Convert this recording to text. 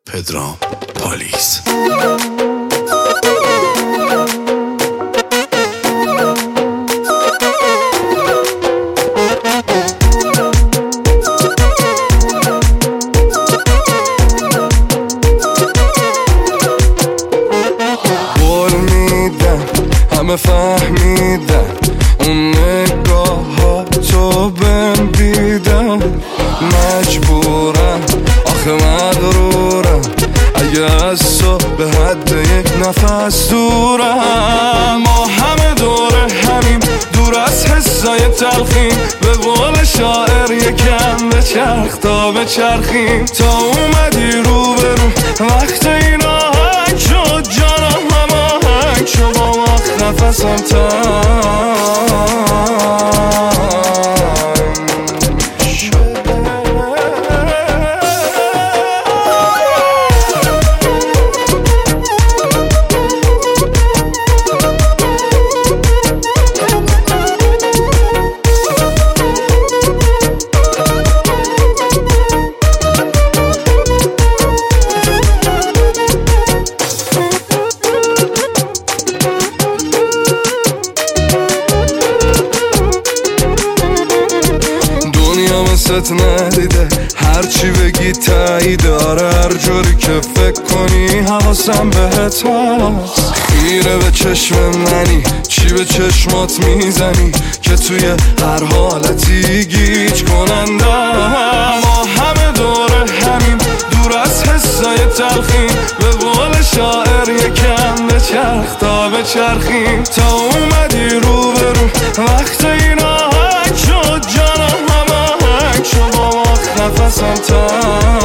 پدرام پالیس. قول میدم همه فهمیدن اون نگاه ها تو بهم دیدن، مجبورم آخه مغرورم اگه از تو به حد یک نفس دورم. ما همه دور همیم، دور از حسای تلخیم، به قول شاعر یکم بچرخ تا بچرخیم. تا اومدی رو به رو وقت این آهنگ شد، جانم هماهنگ شد با وقت نفسم تنگ شد. ست ندیده هرچی بگی تاییده، آره هر جوری که فکر کنی حواسم بهت هست. خیره به چشم منی، چی به چشمات میزنی که توی هر حالتی گیج کننده. ما همه دور همیم، دور از حسای تلخیم، به قول شاعر یکم بچرخ تا بچرخیم. تا اومدی رو به رو وقت این آهنگ شد، جانم هماهنگ شد با وقت نفسم تنگ